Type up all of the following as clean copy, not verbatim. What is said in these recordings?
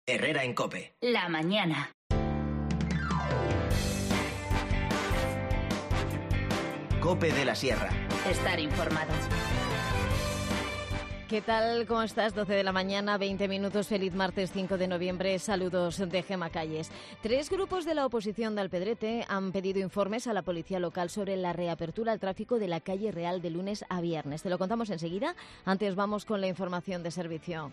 Herrera en COPE. La mañana. COPE de la Sierra. Estar informado. ¿Qué tal? ¿Cómo estás? 12 de la mañana, 20 minutos. Feliz martes 5 de noviembre. Saludos de Gema Calles. 3 grupos de la oposición de Alpedrete han pedido informes a la policía local sobre la reapertura al tráfico de la calle Real de lunes a viernes. Te lo contamos enseguida. Antes vamos con la información de servicio.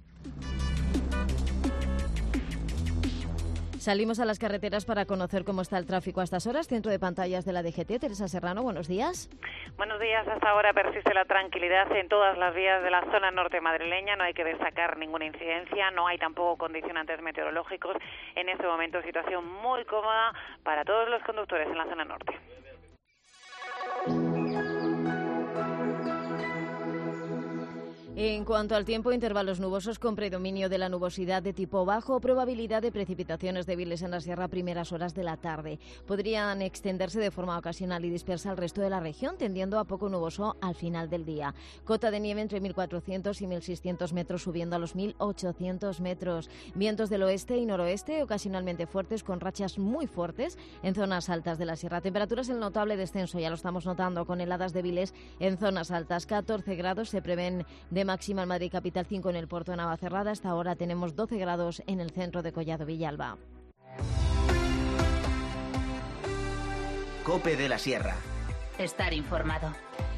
Salimos a las carreteras para conocer cómo está el tráfico a estas horas. Centro de pantallas de la DGT. Teresa Serrano, buenos días. Buenos días. Hasta ahora persiste la tranquilidad en todas las vías de la zona norte madrileña. No hay que destacar ninguna incidencia. No hay tampoco condicionantes meteorológicos. En este momento, situación muy cómoda para todos los conductores en la zona norte. En cuanto al tiempo, intervalos nubosos con predominio de la nubosidad de tipo bajo, probabilidad de precipitaciones débiles en la sierra a primeras horas de la tarde. Podrían extenderse de forma ocasional y dispersa al resto de la región, tendiendo a poco nuboso al final del día. Cota de nieve entre 1.400 y 1.600 metros, subiendo a los 1.800 metros. Vientos del oeste y noroeste, ocasionalmente fuertes, con rachas muy fuertes en zonas altas de la sierra. Temperaturas en notable descenso, ya lo estamos notando, con heladas débiles en zonas altas. 14 grados se prevén de máxima en Madrid capital, 5 en el puerto de Navacerrada. Hasta ahora tenemos 12 grados en el centro de Collado Villalba. COPE de la Sierra. Estar informado.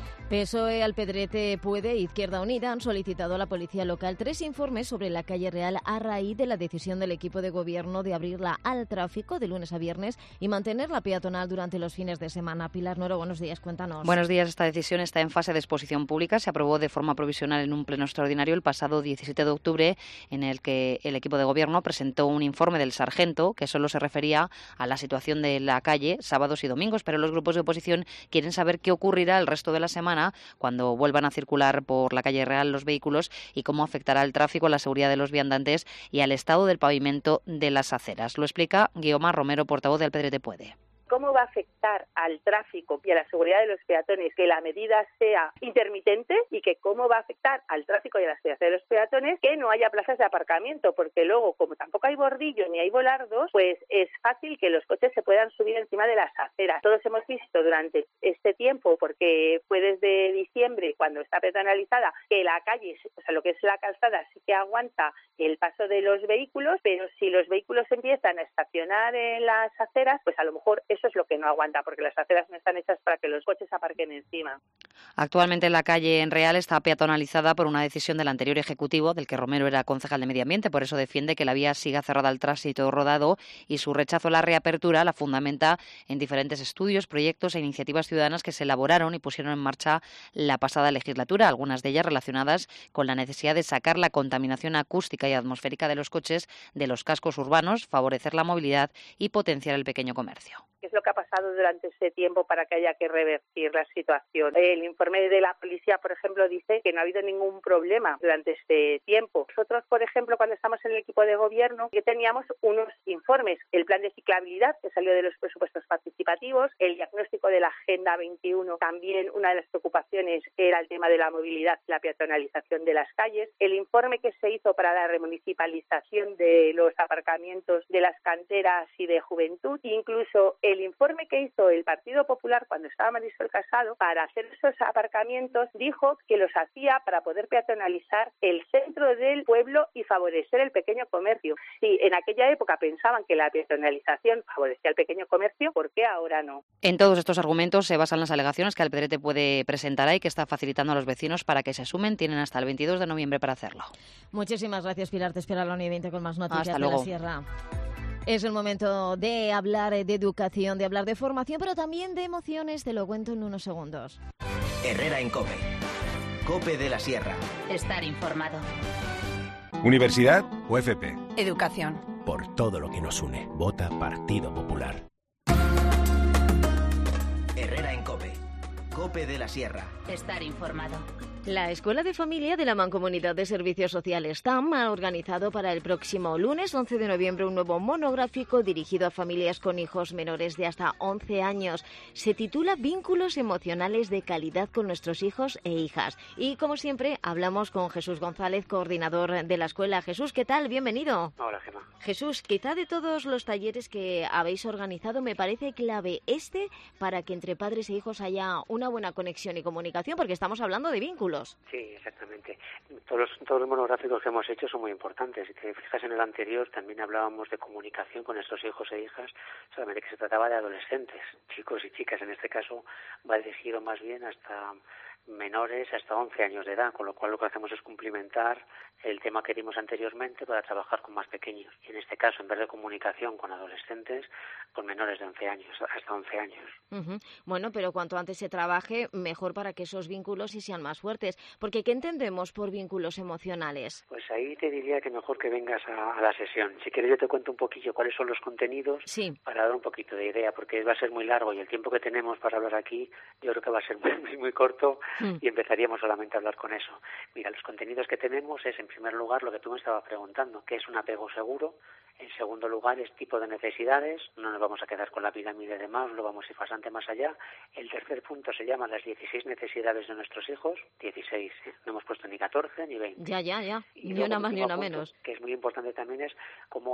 PSOE, Alpedrete, Puede, Izquierda Unida han solicitado a la policía local 3 informes sobre la calle Real a raíz de la decisión del equipo de gobierno de abrirla al tráfico de lunes a viernes y mantenerla peatonal durante los fines de semana. Pilar Nuero, buenos días, cuéntanos. Buenos días. Esta decisión está en fase de exposición pública. Se aprobó de forma provisional en un pleno extraordinario el pasado 17 de octubre, en el que el equipo de gobierno presentó un informe del sargento que solo se refería a la situación de la calle sábados y domingos, pero los grupos de oposición quieren saber qué ocurrirá el resto de la semana cuando vuelvan a circular por la calle Real los vehículos y cómo afectará el tráfico, a la seguridad de los viandantes y al estado del pavimento de las aceras. Lo explica Guiomar Romero, portavoz de Alpedrete Puede. ¿Cómo va a afectar al tráfico y a la seguridad de los peatones que la medida sea intermitente y que cómo va a afectar al tráfico y a la seguridad de los peatones que no haya plazas de aparcamiento? Porque luego, como tampoco hay bordillo ni hay volardos, pues es fácil que los coches se puedan subir encima de las aceras. Todos hemos visto durante este tiempo, porque fue desde diciembre cuando está peatonalizada, que la calle, o sea, lo que es la calzada, sí que aguanta el paso de los vehículos, pero si los vehículos empiezan a estacionar en las aceras, pues a lo mejor eso es lo que no aguanta, porque las aceras no están hechas para que los coches aparquen encima. Actualmente la calle en Real está peatonalizada por una decisión del anterior ejecutivo, del que Romero era concejal de Medio Ambiente, por eso defiende que la vía siga cerrada al tránsito rodado y su rechazo a la reapertura la fundamenta en diferentes estudios, proyectos e iniciativas ciudadanas que se elaboraron y pusieron en marcha la pasada legislatura, algunas de ellas relacionadas con la necesidad de sacar la contaminación acústica y atmosférica de los coches de los cascos urbanos, favorecer la movilidad y potenciar el pequeño comercio. ¿Qué es lo que ha pasado durante ese tiempo para que haya que revertir la situación? El informe de la policía, por ejemplo, dice que no ha habido ningún problema durante este tiempo. Nosotros, por ejemplo, cuando estamos en el equipo de gobierno, que teníamos unos informes, el plan de ciclabilidad que salió de los presupuestos participativos, el diagnóstico de la Agenda 21, también una de las preocupaciones era el tema de la movilidad y la peatonalización de las calles, el informe que se hizo para la remunicipalización de los aparcamientos de las canteras y de juventud, incluso el informe que hizo el Partido Popular cuando estaba Marisol Casado para hacer esos aparcamientos, dijo que los hacía para poder peatonalizar el centro del pueblo y favorecer el pequeño comercio. Si en aquella época pensaban que la peatonalización favorecía el pequeño comercio, ¿por qué ahora no? En todos estos argumentos se basan las alegaciones que Alpedrete Puede presentar y que está facilitando a los vecinos para que se sumen. Tienen hasta el 22 de noviembre para hacerlo. Muchísimas gracias, Pilar. Te espera la 1:20 con más noticias Hasta de luego. la Sierra. Es el momento de hablar de educación, de hablar de formación, pero también de emociones. Te lo cuento en unos segundos. Herrera en COPE. COPE de la Sierra. Estar informado. ¿Universidad o FP? Educación. Por todo lo que nos une. Vota Partido Popular. Herrera en COPE. COPE de la Sierra. Estar informado. La Escuela de Familia de la Mancomunidad de Servicios Sociales TAM ha organizado para el próximo lunes 11 de noviembre un nuevo monográfico dirigido a familias con hijos menores de hasta 11 años. Se titula Vínculos emocionales de calidad con nuestros hijos e hijas. Y como siempre, hablamos con Jesús González, coordinador de la escuela. Jesús, ¿qué tal? Bienvenido. Hola, Gemma. Jesús, quizá de todos los talleres que habéis organizado me parece clave para que entre padres e hijos haya una buena conexión y comunicación, porque estamos hablando de vínculos. Sí, exactamente. Todos los monográficos que hemos hecho son muy importantes. Si te fijas en el anterior, también hablábamos de comunicación con nuestros hijos e hijas, solamente que se trataba de adolescentes, chicos y chicas. En este caso va dirigido más bien hasta menores hasta 11 años de edad, con lo cual lo que hacemos es cumplimentar el tema que dimos anteriormente para trabajar con más pequeños. Y en este caso, en vez de comunicación con adolescentes, con menores de 11 años, hasta 11 años. Bueno, pero cuanto antes se trabaje, mejor para que esos vínculos sí sean más fuertes. Porque, ¿qué entendemos por vínculos emocionales? Pues ahí te diría que mejor que vengas a la sesión. Si quieres yo te cuento un poquillo cuáles son los contenidos, sí, para dar un poquito de idea, porque va a ser muy largo y el tiempo que tenemos para hablar aquí yo creo que va a ser muy corto. Y empezaríamos solamente a hablar con eso. Mira, los contenidos que tenemos es, en primer lugar, lo que tú me estabas preguntando, ¿qué es un apego seguro? En segundo lugar, es tipo de necesidades. No nos vamos a quedar con la pirámide de Maslow, vamos a ir bastante más allá. El tercer punto se llama las 16 necesidades de nuestros hijos. 16, no hemos puesto ni 14 ni 20. Ya. Y ni una más ni una punto, menos. Que es muy importante también es cómo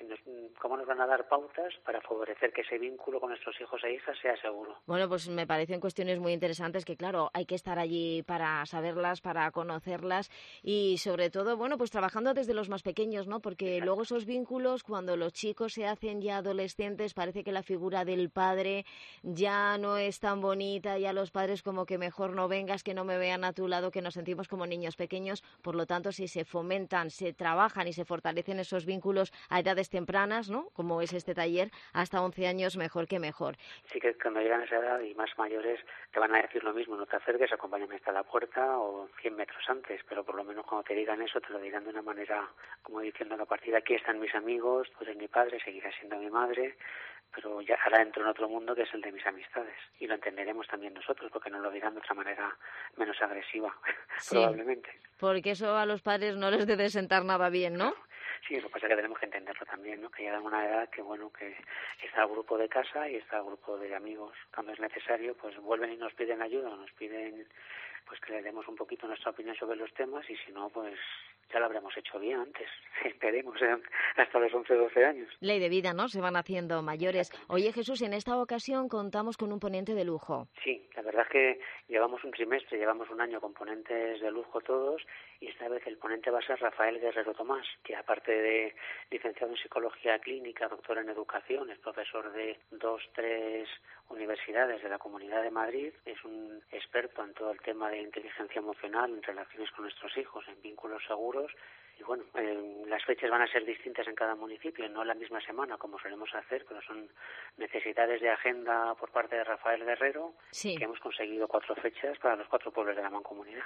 nos van a dar pautas para favorecer que ese vínculo con nuestros hijos e hijas sea seguro. Bueno, pues me parecen cuestiones muy interesantes que, claro, hay que estar allí para saberlas, para conocerlas y, sobre todo, bueno, pues trabajando desde los más pequeños, ¿no? Porque luego esos vínculos, cuando los chicos se hacen ya adolescentes, parece que la figura del padre ya no es tan bonita, ya los padres como que mejor no vengas, que no me vean a tu lado, que nos sentimos como niños pequeños. Por lo tanto, si se fomentan, se trabajan y se fortalecen esos vínculos a edades tempranas, ¿no? Como es este taller, hasta 11 años, mejor que mejor. Sí, que cuando llegan a esa edad y más mayores te van a decir lo mismo, no te acerques, acompáñame hasta la puerta o 100 metros antes, pero por lo menos cuando te digan eso te lo dirán de una manera como diciendo, a partir de aquí están mis amigos, tú eres mi padre, seguirás siendo mi madre, pero ya ahora entro en otro mundo que es el de mis amistades y lo entenderemos también nosotros porque nos lo dirán de otra manera menos agresiva, sí, probablemente. Porque eso a los padres no les debe sentar nada bien, ¿no? Sí, lo que pasa es que tenemos que entenderlo también, ¿no? Que llega una edad que, bueno, que está el grupo de casa y está el grupo de amigos. Cuando es necesario, pues vuelven y nos piden ayuda, nos piden pues que les demos un poquito nuestra opinión sobre los temas y si no, pues ya lo habremos hecho bien antes. Esperemos hasta los 11 o 12 años. Ley de vida, ¿no? Se van haciendo mayores. Oye, Jesús, en esta ocasión contamos con un ponente de lujo. Sí, la verdad es que llevamos un trimestre, llevamos un año con ponentes de lujo todos y esta vez el ponente va a ser Rafael Guerrero Tomás, que aparte de licenciado en Psicología Clínica, doctor en Educación, es profesor de 2-3 universidades de la Comunidad de Madrid, es un experto en todo el tema de inteligencia emocional, en relaciones con nuestros hijos, en vínculos seguros. Y bueno, las fechas van a ser distintas en cada municipio, no la misma semana como solemos hacer, pero son necesidades de agenda por parte de Rafael Guerrero, sí, que hemos conseguido 4 fechas para los 4 pueblos de la Mancomunidad.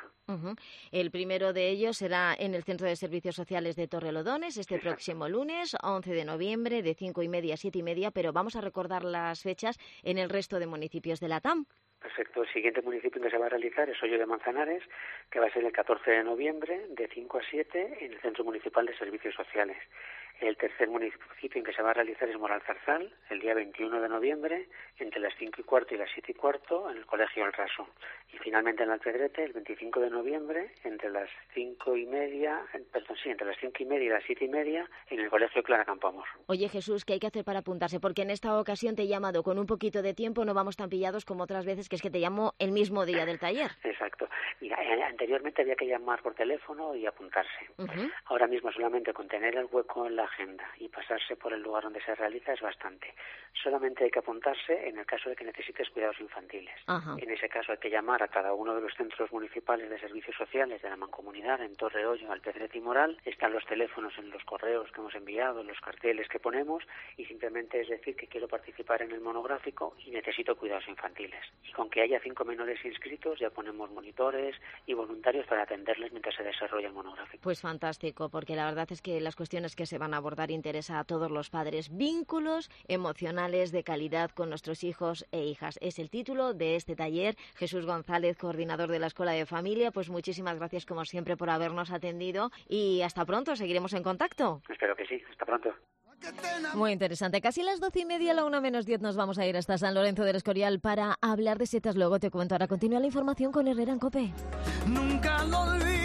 El primero de ellos será en el Centro de Servicios Sociales de Torrelodones, este Exacto. próximo lunes, 11 de noviembre, de 5:30 a 7:30, pero vamos a recordar las fechas en el resto de municipios de la TAM. Perfecto. El siguiente municipio en que se va a realizar es Hoyo de Manzanares, que va a ser el 14 de noviembre, de 5 a 7, en el Centro Municipal de Servicios Sociales. El tercer municipio en que se va a realizar es Moralzarzal, el día 21 de noviembre, entre las 5:15 y las 7:15, en el Colegio El Raso. Y finalmente en Alpedrete, el 25 de noviembre, entre las 5:30, entre las 5:30 y las 7:30, en el Colegio Clara Campoamor. Oye, Jesús, ¿qué hay que hacer para apuntarse? Porque en esta ocasión te he llamado con un poquito de tiempo, no vamos tan pillados como otras veces, que es que te llamo el mismo día del taller. Exacto. Mira, anteriormente había que llamar por teléfono y apuntarse. Ahora mismo solamente con tener el hueco en la agenda y pasarse por el lugar donde se realiza es bastante. Solamente hay que apuntarse en el caso de que necesites cuidados infantiles. En ese caso hay que llamar a cada uno de los centros municipales de servicios sociales de la Mancomunidad, en Torreollo, Alpedrete y Moral. Están los teléfonos en los correos que hemos enviado, en los carteles que ponemos, y simplemente es decir que quiero participar en el monográfico y necesito cuidados infantiles. Y con que haya 5 menores inscritos ya ponemos monitores, y voluntarios para atenderles mientras se desarrolla el monográfico. Pues fantástico, porque la verdad es que las cuestiones que se van a abordar interesa a todos los padres. Vínculos emocionales de calidad con nuestros hijos e hijas. Es el título de este taller. Jesús González, coordinador de la Escuela de Familia, pues muchísimas gracias como siempre por habernos atendido y hasta pronto, seguiremos en contacto. Espero que sí, hasta pronto. Muy interesante. Casi las 12:30, la 1:10 nos vamos a ir hasta San Lorenzo del Escorial para hablar de setas. Luego te cuento. Ahora continúa la información con Herrera en COPE. Nunca lo olvides.